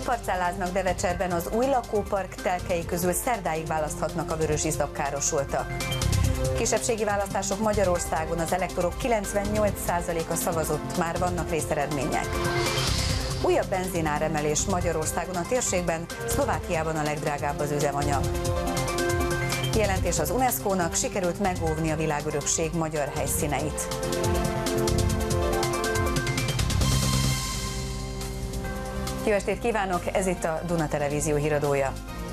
Parcelláznak Devecserben, az új lakópark telkei közül szerdáig választhatnak a vörösiszap károsultak. Kisebbségi választások Magyarországon, az elektorok 98%-a szavazott, már vannak részeredmények. Újabb benzináremelés Magyarországon, a térségben, Szlovákiában a legdrágább az üzemanyag. Jelentés az UNESCO-nak, sikerült megóvni a világörökség magyar helyszíneit. Jó estét kívánok, ez itt a Duna Televízió híradója.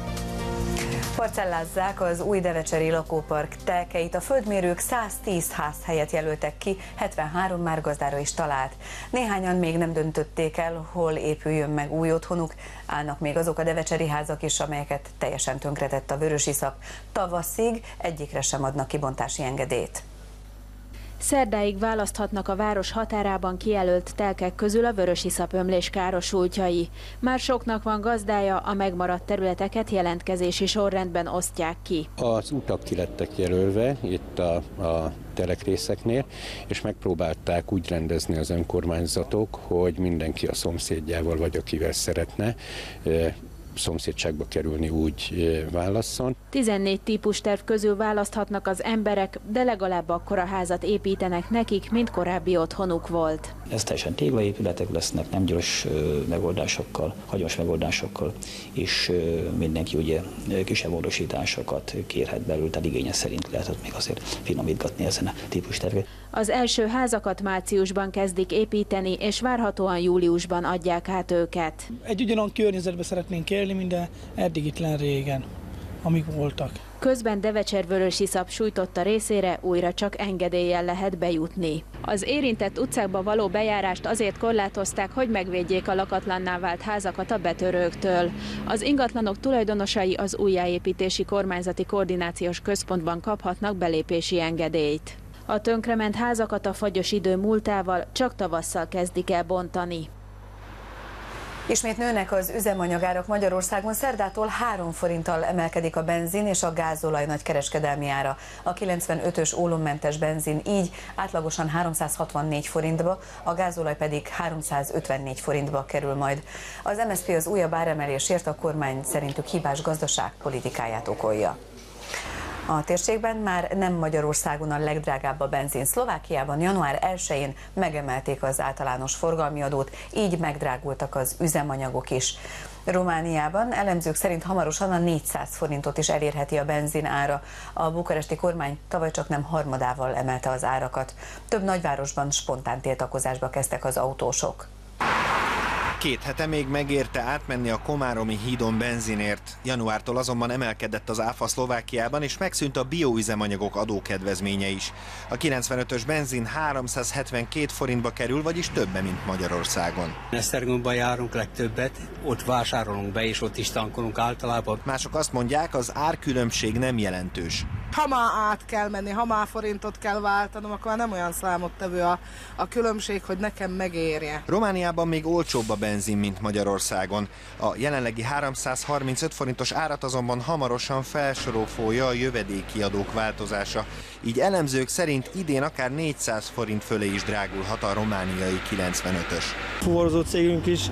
Parcellázzák az új devecseri lakópark telkeit, a földmérők 110 házhelyet jelöltek ki, 73 már gazdára is talált. Néhányan még nem döntötték el, hol épüljön meg új otthonuk, állnak még azok a devecseri házak is, amelyeket teljesen tönkretett a vörösiszap. Tavaszig egyikre sem adnak kibontási engedélyt. Szerdáig választhatnak a város határában kijelölt telkek közül a vörösiszap ömlés károsultjai. Már soknak van gazdája, a megmaradt területeket jelentkezési sorrendben osztják ki. Az utak ki lettek jelölve itt a telekrészeknél, és megpróbálták úgy rendezni az önkormányzatok, hogy mindenki a szomszédjával vagy akivel szeretne szomszédságba kerülni, úgy válasszon. 14 típusterv közül választhatnak az emberek, de legalább akkora házat építenek nekik, mint korábbi otthonuk volt. Ez teljesen téglaépületek lesznek, nem gyors megoldásokkal, hagyományos megoldásokkal, és mindenki ugye kisebb módosításokat kérhet belőle, tehát igénye szerint lehet ott még azért finomítgatni ezen a típustervét. Az első házakat márciusban kezdik építeni, és várhatóan júliusban adják át őket. Egy ugyanolyan környezetben szeretnénk élni, mint eddig itt lenne régen, amik voltak. Közben Devecser vörösiszap sújtotta részére újra csak engedéllyel lehet bejutni. Az érintett utcákba való bejárást azért korlátozták, hogy megvédjék a lakatlanná vált házakat a betörőktől. Az ingatlanok tulajdonosai az újjáépítési kormányzati koordinációs központban kaphatnak belépési engedélyt. A tönkrement házakat a fagyos idő múltával csak tavasszal kezdik el bontani. Ismét nőnek az üzemanyagárak Magyarországon, szerdától 3 forinttal emelkedik a benzin és a gázolaj nagykereskedelmi ára. A 95-ös ólommentes benzin így átlagosan 364 forintba, a gázolaj pedig 354 forintba kerül majd. Az MSZP az újabb áremelésért a kormány szerintük hibás gazdaságpolitikáját okolja. A térségben már nem Magyarországon a legdrágább a benzin. Szlovákiában január 1-én megemelték az általános forgalmi adót, így megdrágultak az üzemanyagok is. Romániában elemzők szerint hamarosan a 400 forintot is elérheti a benzin ára. A bukaresti kormány tavaly csak nem harmadával emelte az árakat. Több nagyvárosban spontán tiltakozásba kezdtek az autósok. 2 hete még megérte átmenni a Komáromi hídon benzinért. Januártól azonban emelkedett az áfa Szlovákiában, és megszűnt a bioüzemanyagok adókedvezménye is. A 95-ös benzin 372 forintba kerül, vagyis többe, mint Magyarországon. Esztergomban járunk legtöbbet, ott vásárolunk be, és ott is tankolunk általában. Mások azt mondják, az árkülönbség nem jelentős. Ha már át kell menni, ha már forintot kell váltanom, akkor nem olyan számottevő a különbség, hogy nekem megérje. Romániában még olcsóbb a benzin, mint Magyarországon. A jelenlegi 335 forintos árat azonban hamarosan felsorolja a jövedéki adók változása. Így elemzők szerint idén akár 400 forint fölé is drágulhat a romániai 95-ös. Fuvarozó cégünk is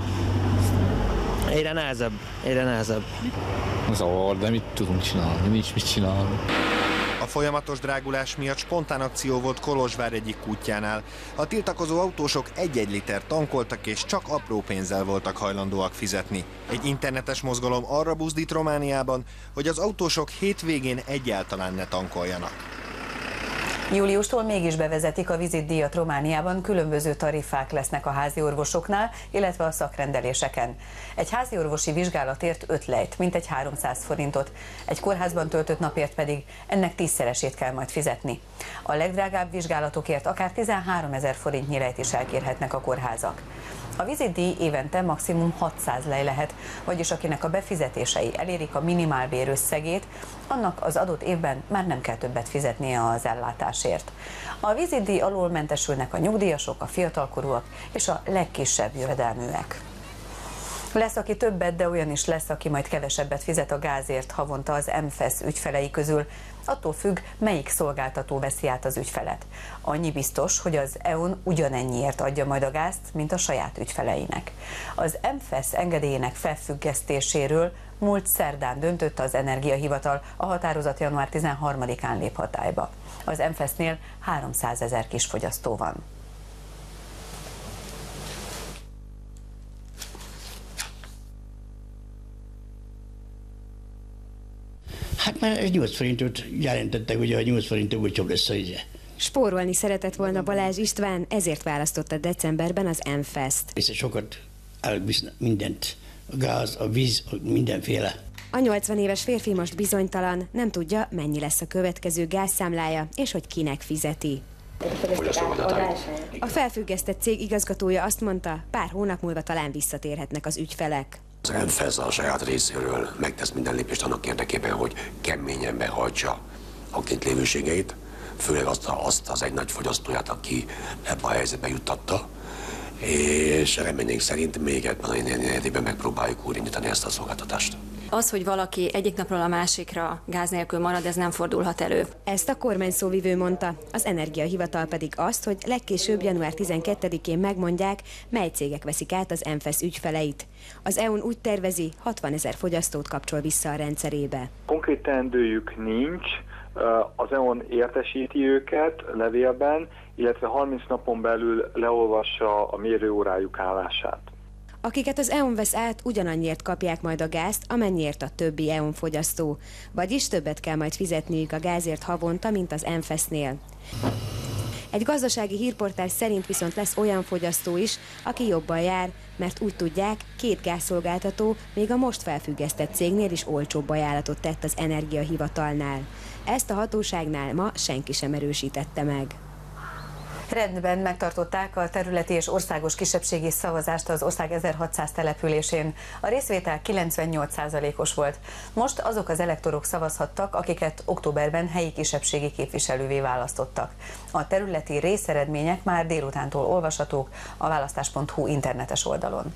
egyre nehezebb. Zavar, de mit tudunk csinálni? Nincs mit csinálni. A folyamatos drágulás miatt spontán akció volt Kolozsvár egyik kútjánál. A tiltakozó autósok 1-1 liter tankoltak, és csak apró pénzzel voltak hajlandóak fizetni. Egy internetes mozgalom arra buzdít Romániában, hogy az autósok hétvégén egyáltalán ne tankoljanak. Júliustól mégis bevezetik a vizitdíjat Romániában, különböző tarifák lesznek a háziorvosoknál, illetve a szakrendeléseken. Egy háziorvosi vizsgálatért 5 lejt, mintegy 300 forintot, egy kórházban töltött napért pedig ennek 10-szeresét kell majd fizetni. A legdrágább vizsgálatokért akár 13 000 forintnyi lejt is elkérhetnek a kórházak. A vizitdíj évente maximum 600 lej lehet, vagyis akinek a befizetései elérik a minimálbér összegét, annak az adott évben már nem kell többet fizetnie az ellátásért. A vizitdíj alól mentesülnek a nyugdíjasok, a fiatalkorúak és a legkisebb jövedelműek. Lesz, aki többet, de olyan is lesz, aki majd kevesebbet fizet a gázért havonta az MFESZ ügyfelei közül. Attól függ, melyik szolgáltató veszi át az ügyfelet. Annyi biztos, hogy az E.ON ugyanennyiért adja majd a gázt, mint a saját ügyfeleinek. Az MFESZ engedélyének felfüggesztéséről múlt szerdán döntött az Energiahivatal, a határozat január 13-án lép hatályba. Az MFESZ-nél 300 000 kisfogyasztó van. Hát már 8 forintot jelentettek, ugye a 8 forint olcsóbb lesz a íze. Spórolni szeretett volna Balázs István, ezért választotta decemberben az MFESZ-t. És sokat elvisz mindent, a gáz, a víz, mindenféle. A 80 éves férfi most bizonytalan, nem tudja, mennyi lesz a következő gázszámlája, és hogy kinek fizeti. A felfüggesztett cég igazgatója azt mondta, pár hónap múlva talán visszatérhetnek az ügyfelek. Az MFESZ a saját részéről megtesz minden lépést annak érdekében, hogy keményen behajtsa a kintlévőségeit, főleg azt az egy nagy fogyasztóját, aki ebbe a helyzetbe juttatta, és reményénk szerint még ebben a negyedében megpróbáljuk újraindítani ezt a szolgáltatást. Az, hogy valaki egyik napról a másikra gáz nélkül marad, ez nem fordulhat elő. Ezt a kormány szóvivő mondta, az Energiahivatal pedig azt, hogy legkésőbb január 12-én megmondják, mely cégek veszik át az MFESZ ügyfeleit. Az E.ON úgy tervezi, 60 000 fogyasztót kapcsol vissza a rendszerébe. Konkrét teendőjük nincs, az E.ON értesíti őket levélben, illetve 30 napon belül leolvassa a mérőórájuk állását. Akiket az E.ON vesz át, ugyanannyiért kapják majd a gázt, amennyiért a többi E.ON fogyasztó. Vagyis többet kell majd fizetniük a gázért havonta, mint az MFESZ-nél. Egy gazdasági hírportál szerint viszont lesz olyan fogyasztó is, aki jobban jár, mert úgy tudják, 2 gázszolgáltató még a most felfüggesztett cégnél is olcsóbb ajánlatot tett az Energiahivatalnál. Ezt a hatóságnál ma senki sem erősítette meg. Rendben megtartották a területi és országos kisebbségi szavazást az ország 1600 településén. A részvétel 98%-os volt. Most azok az elektorok szavazhattak, akiket októberben helyi kisebbségi képviselővé választottak. A területi részeredmények már délutántól olvashatók a választás.hu internetes oldalon.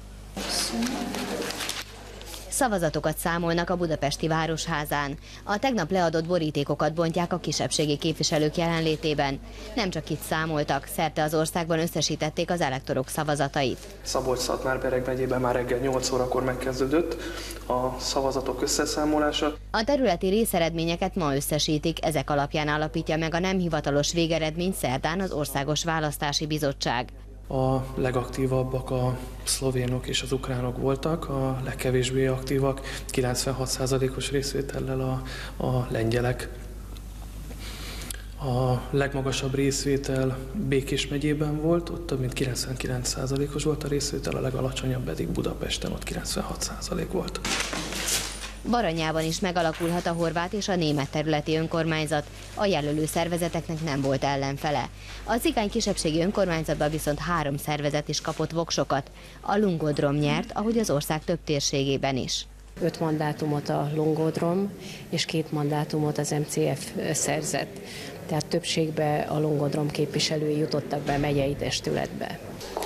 Szavazatokat számolnak a budapesti Városházán. A tegnap leadott borítékokat bontják a kisebbségi képviselők jelenlétében. Nem csak itt számoltak, szerte az országban összesítették az elektorok szavazatait. Szabolcs-Szatmár-Bereg megyében már reggel 8 órakor megkezdődött a szavazatok összeszámolása. A területi részeredményeket ma összesítik, ezek alapján állapítja meg a nem hivatalos végeredményt szerdán az Országos Választási Bizottság. A legaktívabbak a szlovénok és az ukránok voltak, a legkevésbé aktívak, 96%-os részvétellel a lengyelek. A legmagasabb részvétel Békés megyében volt, ott több mint 99%-os volt a részvétel, a legalacsonyabb pedig Budapesten, ott 96% volt. Baranyában is megalakulhat a horvát és a német területi önkormányzat. A jelölő szervezeteknek nem volt ellenfele. A cigány kisebbségi önkormányzatban viszont 3 szervezet is kapott voksokat. A Lungodrom nyert, ahogy az ország több térségében is. 5 mandátumot a Lungodrom és 2 mandátumot az MCF szerzett. Tehát többségben a Lungodrom képviselői jutottak be megyei testületbe.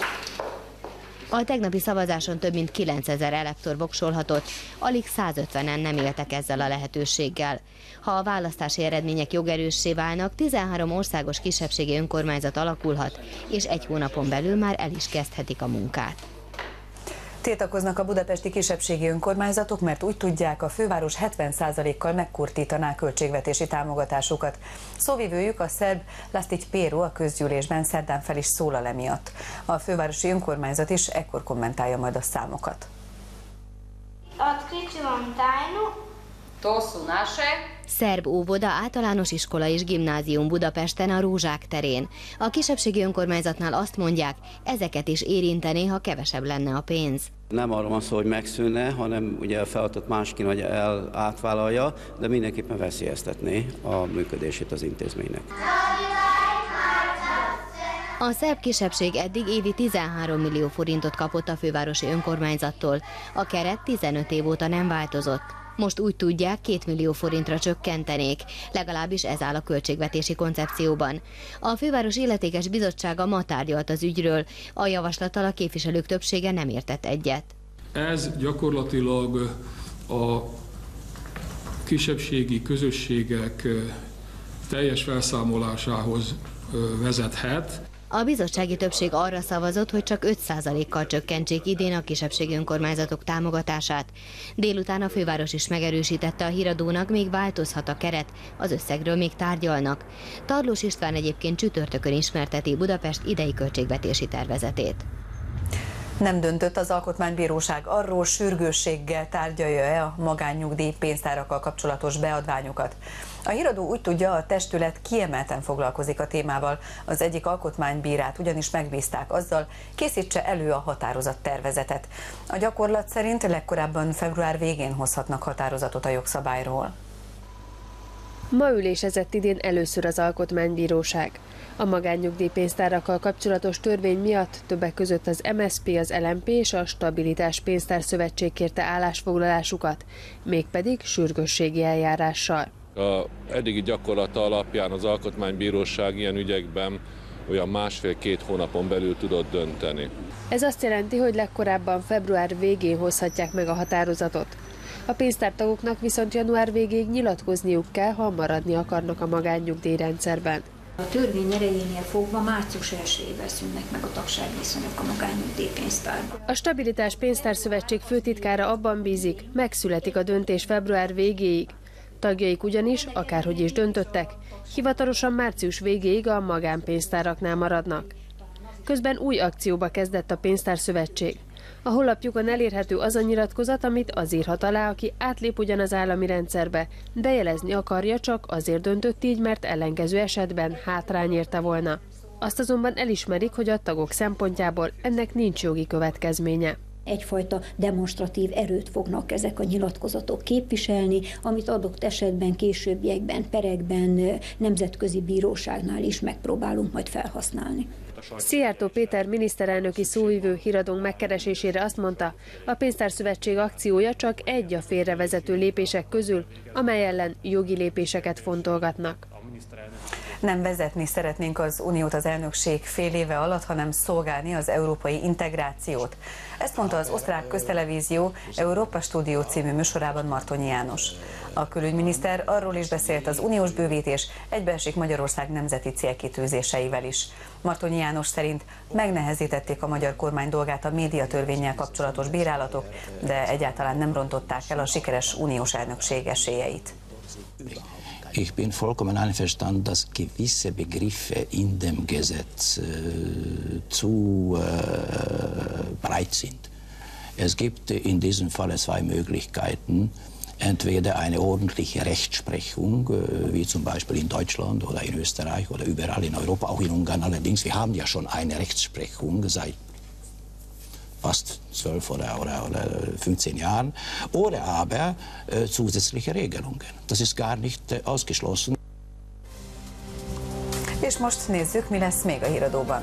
A tegnapi szavazáson több mint 9000 elektor voksolhatott, alig 150-en nem éltek ezzel a lehetőséggel. Ha a választási eredmények jogerőssé válnak, 13 országos kisebbségi önkormányzat alakulhat, és 1 hónapon belül már el is kezdhetik a munkát. Tiltakoznak a budapesti kisebbségi önkormányzatok, mert úgy tudják, a főváros 70%-kal megkurtítaná költségvetési támogatásukat. Szóvivőjük, a szerb Lasztigy Pero a közgyűlésben szerdán fel is szólal emiatt. A fővárosi önkormányzat is ekkor kommentálja majd a számokat. Otkriću vam tajnu. To su naše. Szerb óvoda, általános iskola és gimnázium Budapesten a Rózsák terén. A kisebbségi önkormányzatnál azt mondják, ezeket is érintené, ha kevesebb lenne a pénz. Nem arról van szó, hogy megszűnne, hanem ugye a feladatot máskin vagy átvállalja, de mindenképpen veszélyeztetné a működését az intézménynek. A szerb kisebbség eddig évi 13 millió forintot kapott a fővárosi önkormányzattól. A keret 15 év óta nem változott. Most úgy tudják, 2 millió forintra csökkentenék, legalábbis ez áll a költségvetési koncepcióban. A főváros illetékes bizottsága ma tárgyalt az ügyről, a javaslattal a képviselők többsége nem értett egyet. Ez gyakorlatilag a kisebbségi közösségek teljes felszámolásához vezethet. A bizottsági többség arra szavazott, hogy csak 5%-kal csökkentsék idén a kisebbségi önkormányzatok támogatását. Délután a főváros is megerősítette a híradónak, még változhat a keret, az összegről még tárgyalnak. Tarlós István egyébként csütörtökön ismerteti Budapest idei költségvetési tervezetét. Nem döntött az Alkotmánybíróság arról, sürgősséggel tárgyalja-e a magánnyugdíj pénztárakkal kapcsolatos beadványokat. A híradó úgy tudja, a testület kiemelten foglalkozik a témával. Az egyik alkotmánybírát ugyanis megbízták azzal, készítse elő a határozattervezetet. A gyakorlat szerint legkorábban február végén hozhatnak határozatot a jogszabályról. Ma ülésezett idén először az Alkotmánybíróság. A magánnyugdíjpénztárakkal kapcsolatos törvény miatt többek között az MSZP, az LMP és a Stabilitás Pénztár Szövetség kérte állásfoglalásukat, mégpedig sürgősségi eljárással. A eddigi gyakorlata alapján az Alkotmánybíróság ilyen ügyekben olyan 1,5-2 hónapon belül tudott dönteni. Ez azt jelenti, hogy legkorábban február végén hozhatják meg a határozatot. A pénztártagoknak viszont január végéig nyilatkozniuk kell, ha maradni akarnak a magánnyugdíjrendszerben. A törvény erejénél fogva március 1-ével szűnnek meg a tagságviszonyok a magánnyugdíjpénztárban. A Stabilitás Pénztár Szövetség főtitkára abban bízik, megszületik a döntés február végéig. Tagjaik ugyanis, akárhogy is döntöttek, hivatalosan március végéig a magánpénztáraknál maradnak. Közben új akcióba kezdett a Pénztárszövetség. A honlapjukon elérhető az a nyilatkozat, amit az írhat alá, aki átlép ugyan az állami rendszerbe, de jelezni akarja, csak azért döntött így, mert ellenkező esetben hátrány érte volna. Azt azonban elismerik, hogy a tagok szempontjából ennek nincs jogi következménye. Egyfajta demonstratív erőt fognak ezek a nyilatkozatok képviselni, amit adott esetben későbbiekben, perekben, nemzetközi bíróságnál is megpróbálunk majd felhasználni. Szijjártó Péter miniszterelnöki szóvivő híradónk megkeresésére azt mondta, a Pénztárszövetség akciója csak egy a félrevezető lépések közül, amely ellen jogi lépéseket fontolgatnak. Nem vezetni szeretnénk az uniót az elnökség fél éve alatt, hanem szolgálni az európai integrációt. Ezt mondta az osztrák köztelevízió Európa Stúdió című műsorában Martonyi János. A külügyminiszter arról is beszélt, az uniós bővítés egybeesik Magyarország nemzeti célkitűzéseivel is. Martonyi János szerint megnehezítették a magyar kormány dolgát a médiatörvénnyel kapcsolatos bírálatok, de egyáltalán nem rontották el a sikeres uniós elnökség esélyeit. Ich bin vollkommen einverstanden, dass gewisse Begriffe in dem Gesetz zu breit sind. Es gibt in diesem Falle zwei Möglichkeiten. Entweder eine ordentliche Rechtsprechung, wie zum Beispiel in Deutschland oder in Österreich oder überall in Europa, auch in Ungarn allerdings. Wir haben ja schon eine Rechtsprechung seit fast 12 oder 15 Jahren, oder aber zusätzliche Regelungen. Das ist gar nicht ausgeschlossen. És most nézzük, mi lesz még a híradóban.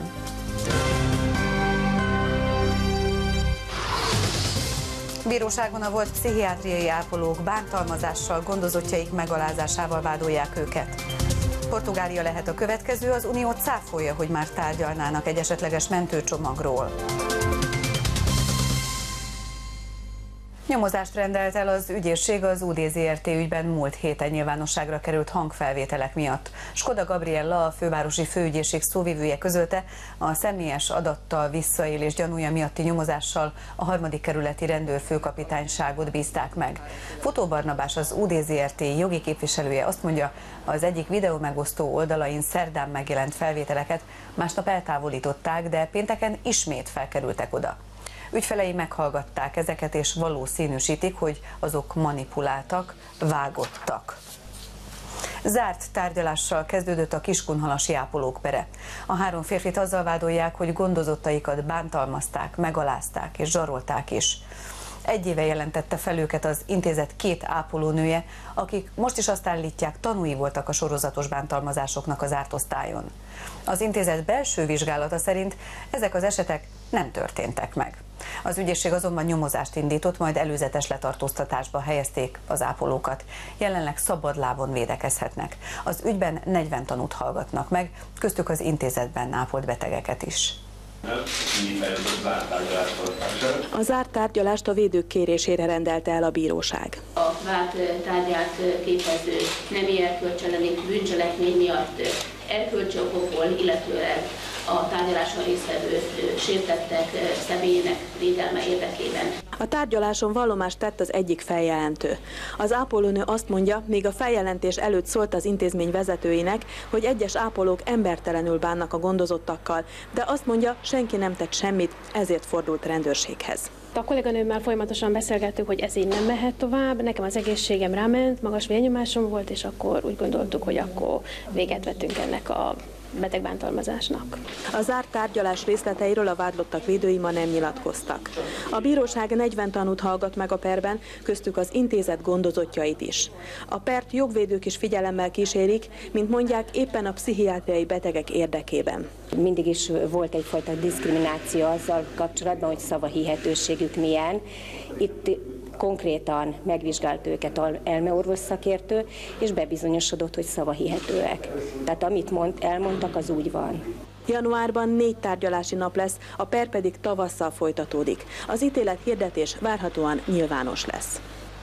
Bíróságon a volt pszichiátriai ápolók bántalmazással, gondozottjaik megalázásával vádolják őket. Portugália lehet a következő, az Unió cáfolja, hogy már tárgyalnának egy esetleges mentőcsomagról. Nyomozást rendelt el az ügyészség az UD Zrt. Ügyben múlt héten nyilvánosságra került hangfelvételek miatt. Skoda Gabriella, a fővárosi főügyészség szóvivője közölte, a személyes adattal visszaélés gyanúja miatti nyomozással a 3. kerületi rendőrfőkapitányságot bízták meg. Futó Barnabás, az UD Zrt. Jogi képviselője azt mondja, az egyik videó megosztó oldalain szerdán megjelent felvételeket másnap eltávolították, de pénteken ismét felkerültek oda. Ügyfelei meghallgatták ezeket, és valószínűsítik, hogy azok manipuláltak, vágottak. Zárt tárgyalással kezdődött a kiskunhalasi ápolók pere. A 3 férfit azzal vádolják, hogy gondozottaikat bántalmazták, megalázták és zsarolták is. 1 éve jelentette fel őket az intézet 2 ápolónője, akik most is azt állítják, tanúi voltak a sorozatos bántalmazásoknak az zárt osztályon. Az intézet belső vizsgálata szerint ezek az esetek nem történtek meg. Az ügyészség azonban nyomozást indított, majd előzetes letartóztatásba helyezték az ápolókat. Jelenleg szabadlábon védekezhetnek. Az ügyben 40 tanút hallgatnak meg, köztük az intézetben ápolt betegeket is. A zárt tárgyalást a védők kérésére rendelte el a bíróság. A vád tárgyát képező nemi erkölcs elleni bűncselekmény miatt erkölcsi okokból, illetőleg a tárgyaláson résztvevő sértettek személyének védelme érdekében. A tárgyaláson vallomást tett az egyik feljelentő. Az ápolónő azt mondja, még a feljelentés előtt szólt az intézmény vezetőinek, hogy egyes ápolók embertelenül bánnak a gondozottakkal, de azt mondja, senki nem tett semmit, ezért fordult rendőrséghez. A kolléganőmmel folyamatosan beszélgettük, hogy ez így nem mehet tovább, nekem az egészségem ráment, magas vérnyomásom volt, és akkor úgy gondoltuk, hogy akkor véget vettünk ennek a betegbántalmazásnak. A zárt tárgyalás részleteiről a vádlottak védői ma nem nyilatkoztak. A bíróság 40 tanút hallgat meg a perben, köztük az intézet gondozottjait is. A pert jogvédők is figyelemmel kísérik, mint mondják, éppen a pszichiátriai betegek érdekében. Mindig is volt egyfajta diszkrimináció azzal kapcsolatban, hogy szavahihetőségük milyen. Itt konkrétan megvizsgált őket elmeorvos szakértő, és bebizonyosodott, hogy szavahihetőek. Tehát amit elmondtak, az úgy van. Januárban 4 tárgyalási nap lesz, a per pedig tavasszal folytatódik. Az ítélet hirdetés várhatóan nyilvános lesz.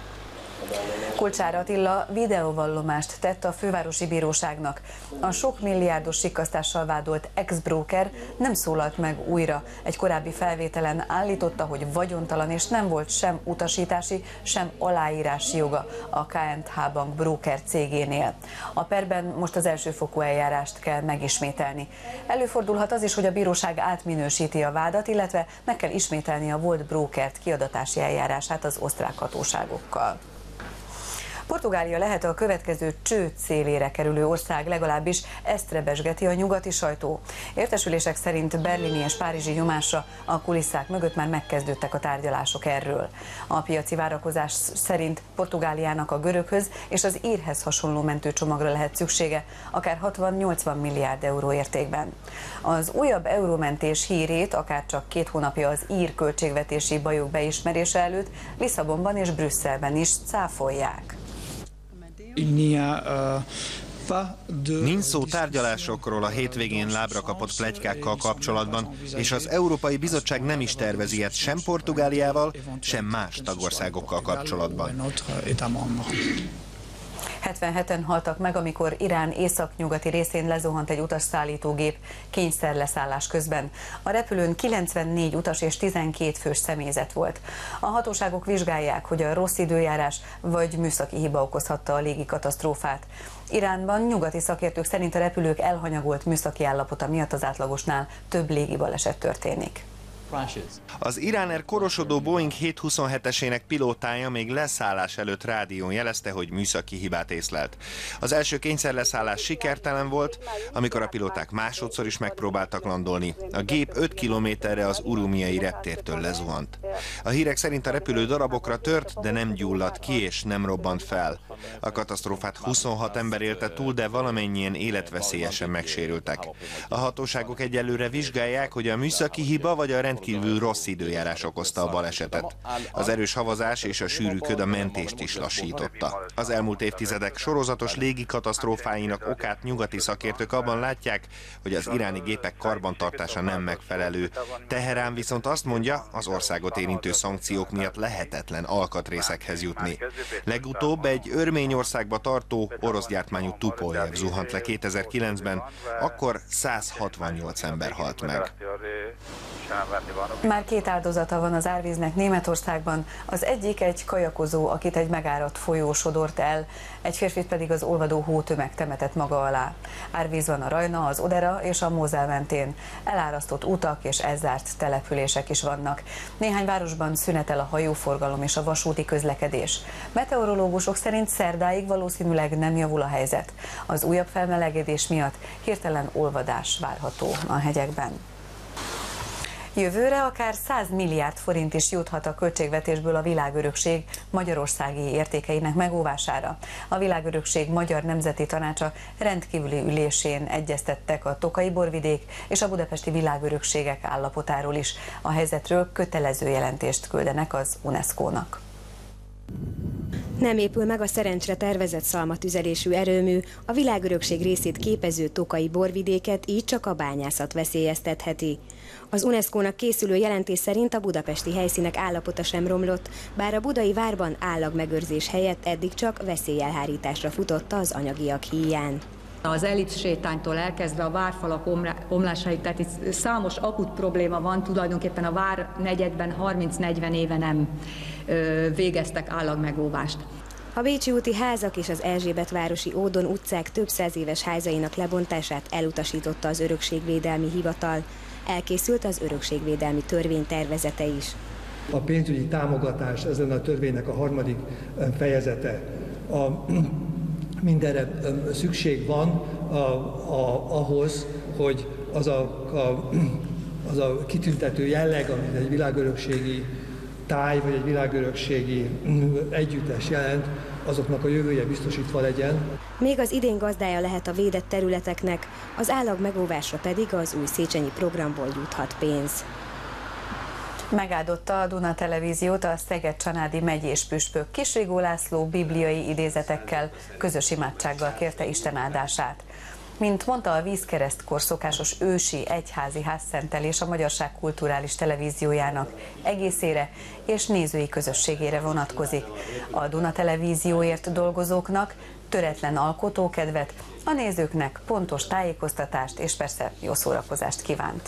Kulcsár Attila videóvallomást tett a fővárosi bíróságnak. A sok milliárdos sikkasztással vádolt ex-bróker nem szólalt meg újra. Egy korábbi felvételen állította, hogy vagyontalan és nem volt sem utasítási, sem aláírási joga a K&H Bank bróker cégénél. A perben most az elsőfokú eljárást kell megismételni. Előfordulhat az is, hogy a bíróság átminősíti a vádat, illetve meg kell ismételni a volt brókert kiadatási eljárását az osztrák hatóságokkal. Portugália lehet a következő csőd szélére kerülő ország, legalábbis ezt rebesgeti a nyugati sajtó. Értesülések szerint berlini és párizsi nyomásra a kulisszák mögött már megkezdődtek a tárgyalások erről. A piaci várakozás szerint Portugáliának a göröghöz és az írhez hasonló mentőcsomagra lehet szüksége, akár 60-80 milliárd euró értékben. Az újabb eurómentés hírét akárcsak 2 hónapja az ír költségvetési bajok beismerése előtt Lisszabonban és Brüsszelben is cáfolják. Nincs szó tárgyalásokról a hétvégén lábra kapott pletykákkal kapcsolatban, és az Európai Bizottság nem is tervezi ilyet sem Portugáliával, sem más tagországokkal kapcsolatban. 77-en haltak meg, amikor Irán északnyugati részén lezuhant egy utasszállítógép kényszerleszállás közben. A repülőn 94 utas és 12 fős személyzet volt. A hatóságok vizsgálják, hogy a rossz időjárás vagy műszaki hiba okozhatta a légi katasztrófát. Iránban nyugati szakértők szerint a repülők elhanyagolt műszaki állapota miatt az átlagosnál több légi baleset történik. Az Iráner korosodó Boeing 727-esének pilótája még leszállás előtt rádión jelezte, hogy műszaki hibát észlelt. Az első kényszerleszállás sikertelen volt, amikor a pilóták másodszor is megpróbáltak landolni. A gép 5 kilométerre az urumiai reptértől lezuhant. A hírek szerint a repülő darabokra tört, de nem gyulladt ki és nem robbant fel. A katasztrófát 26 ember élte túl, de valamennyien életveszélyesen megsérültek. A hatóságok egyelőre vizsgálják, hogy a műszaki hiba vagy a rendkívül rossz időjárás okozta a balesetet. Az erős havazás és a sűrű köd a mentést is lassította. Az elmúlt évtizedek sorozatos légi katasztrófáinak okát nyugati szakértők abban látják, hogy az iráni gépek karbantartása nem megfelelő. Teherán viszont azt mondja, az országot érintő szankciók miatt lehetetlen alkatrészekhez jutni. Legutóbb egy Örményországba tartó orosz gyártmányú Tupolev zuhant le 2009-ben, akkor 168 ember halt meg. Már 2 áldozata van az árvíznek Németországban, az egyik egy kajakozó, akit egy megáradt folyó sodort el, egy férfit pedig az olvadó hótömeg temetett maga alá. Árvíz van a Rajna, az Odera és a Mosel mentén. Elárasztott utak és elzárt települések is vannak. Néhány városban szünetel a hajóforgalom és a vasúti közlekedés. Meteorológusok szerint szerdáig valószínűleg nem javul a helyzet. Az újabb felmelegedés miatt hirtelen olvadás várható a hegyekben. Jövőre akár 100 milliárd forint is juthat a költségvetésből a világörökség magyarországi értékeinek megóvására. A Világörökség Magyar Nemzeti Tanácsa rendkívüli ülésén egyeztettek a Tokaji borvidék és a budapesti világörökségek állapotáról is. A helyzetről kötelező jelentést küldenek az UNESCO-nak. Nem épül meg a szerencsre tervezett szalmatüzelésű erőmű, a világörökség részét képező tokai borvidéket így csak a bányászat veszélyeztetheti. Az UNESCO-nak készülő jelentés szerint a budapesti helyszínek állapota sem romlott, bár a budai várban állagmegőrzés helyett eddig csak veszélyelhárításra futott az anyagiak híján. Az elit sétánytól elkezdve a várfalak omlásáig, tehát itt számos akut probléma van, tulajdonképpen a várnegyedben 30-40 éve nem végeztek állagmegóvást. A Bécsi úti házak és az Erzsébetvárosi Ódon utcák több száz éves házainak lebontását elutasította az Örökségvédelmi Hivatal. Elkészült az Örökségvédelmi Törvény tervezete is. A pénzügyi támogatás ezen a törvénynek a harmadik fejezete. Mindenre szükség van ahhoz, hogy az a kitüntető jelleg, amit egy világörökségi táj vagy egy világörökségi együttes jelent, azoknak a jövője biztosítva legyen. Még az idén gazdája lehet a védett területeknek, az állag megóvásra pedig az új Széchenyi programból juthat pénz. Megáldotta a Duna Televíziót a Szeged-Csanádi megyés püspök. Kisrigó László bibliai idézetekkel, közös imádsággal kérte Isten áldását. Mint mondta, a vízkeresztkor szokásos ősi egyházi házszentelés a Magyarság Kulturális Televíziójának egészére és nézői közösségére vonatkozik. A Duna Televízióért dolgozóknak töretlen alkotókedvet, a nézőknek pontos tájékoztatást és persze jó szórakozást kívánt.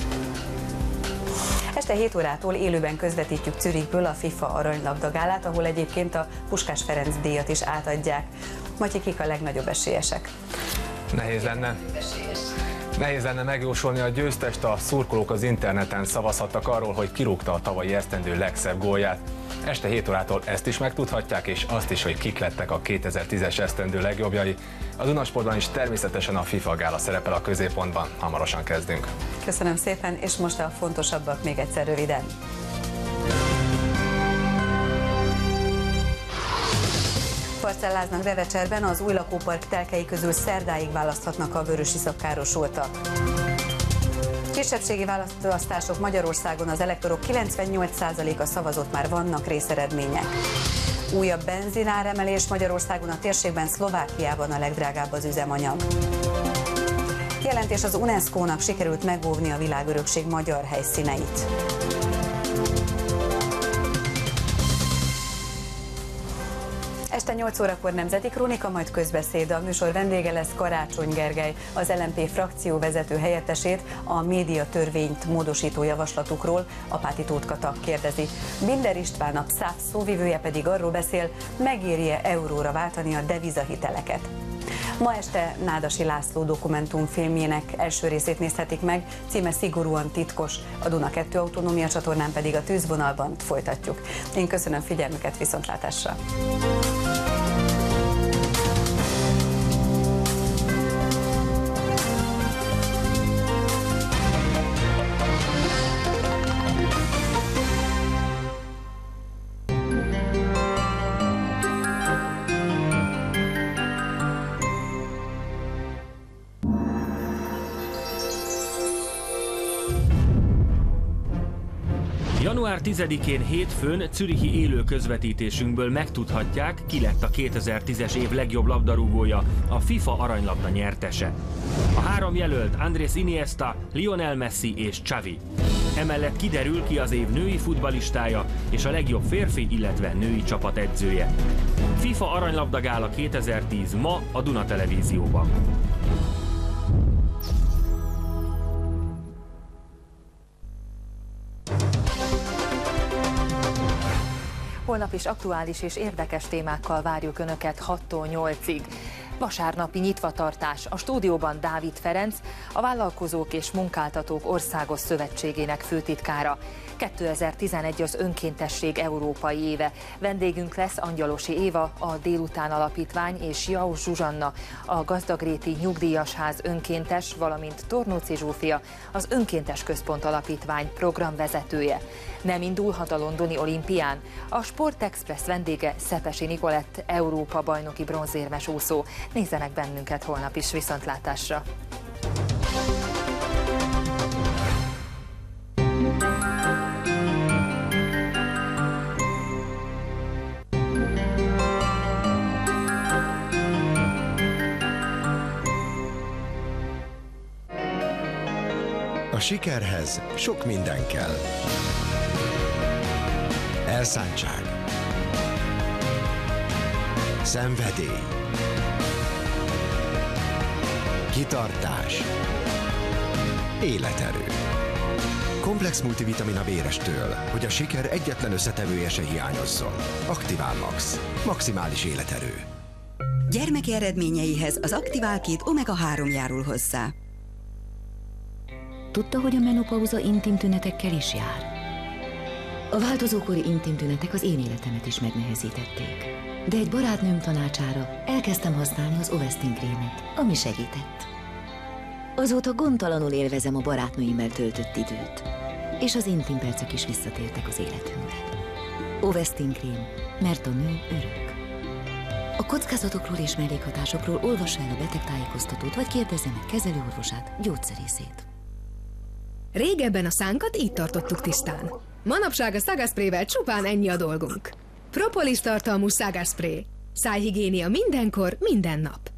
Este 7 órától élőben közvetítjük Zürichből a FIFA aranylabdagálát, ahol egyébként a Puskás Ferenc díjat is átadják. Matyi, kik a legnagyobb esélyesek? Nehéz lenne megjósolni a győztest, a szurkolók az interneten szavazhattak arról, hogy kirúgta a tavalyi esztendő legszebb gólját. Este 7 órától ezt is megtudhatják, és azt is, hogy kik lettek a 2010-es esztendő legjobbjai. A Dunasportban is természetesen a FIFA gála szerepel a középpontban. Hamarosan kezdünk. Köszönöm szépen, és most a fontosabbak még egyszer röviden. Parcelláznak Devecserben, az új lakópark telkei közül szerdáig választhatnak a vörösiszap károsultak. Kisebbségi választások Magyarországon, az elektorok 98%-a szavazott, már vannak részeredmények. Újabb benzináremelés Magyarországon, a térségben, Szlovákiában a legdrágább az üzemanyag. Jelentés: az UNESCO-nak sikerült megóvni a világörökség magyar helyszíneit. Este 8 órakor nemzeti krónika, majd közbeszéd. A műsor vendége lesz Karácsony Gergely, az LMP frakcióvezető helyettesét, a médiatörvényt módosító javaslatukról Apáti Tóth Kata kérdezi. Binder István, a PSZÁF szóvivője pedig arról beszél, megéri-e euróra váltani a devizahiteleket. Ma este Nádasi László dokumentumfilmjének első részét nézhetik meg, címe Szigorúan titkos. A Duna 2 autonómia csatornán pedig a Tűzvonalban folytatjuk. Én köszönöm figyelmüket, viszontlátásra! Január 10-én hétfőn zürichi élő közvetítésünkből megtudhatják, ki lett a 2010-es év legjobb labdarúgója, a FIFA aranylabda nyertese. A 3 jelölt Andrés Iniesta, Lionel Messi és Xavi. Emellett kiderül, ki az év női futballistája és a legjobb férfi, illetve női csapat edzője. FIFA aranylabdagála 2010 ma a Duna Televízióban. Holnap is aktuális és érdekes témákkal várjuk Önöket 6-tól 8-ig. Vasárnapi nyitvatartás, a stúdióban Dávid Ferenc, a Vállalkozók és Munkáltatók Országos Szövetségének főtitkára. 2011 az önkéntesség európai éve. Vendégünk lesz Angyalosi Éva, a Délután Alapítvány, és Jau Zsuzsanna, a Gazdagréti Nyugdíjasház önkéntes, valamint Tornóci Zsófia, az Önkéntes Központ Alapítvány programvezetője. Nem indulhat a londoni olimpián. A Sport Express vendége Szepesi Nikolett, Európa bajnoki bronzérmes úszó. Nézzenek bennünket holnap is, viszontlátásra! sikerhez sok minden kell. Elszántság, szenvedély, kitartás, életerő. Komplex multivitamin a vérestől, hogy a siker egyetlen összetevője se hiányozzon. Activál Max. Maximális életerő. Gyermeki eredményeihez az Activál 2 omega-3 járul hozzá. Tudta, hogy a menopauza intim tünetekkel is jár? A változókori intim tünetek az én életemet is megnehezítették. De egy barátnőm tanácsára elkezdtem használni az Ovestin krémet, ami segített. Azóta gondtalanul élvezem a barátnőimmel töltött időt, és az intim percek is visszatértek az életünkbe. Ovestin krém, mert a nő örök. A kockázatokról és mellékhatásokról olvassa el a betegtájékoztatót, vagy kérdezze meg kezelőorvosát, gyógyszerészét. Régebben a szánkat így tartottuk tisztán. Manapság a Saga-sprével csupán ennyi a dolgunk. Propolis tartalmú Saga-spré. Szájhigiénia mindenkor, minden nap.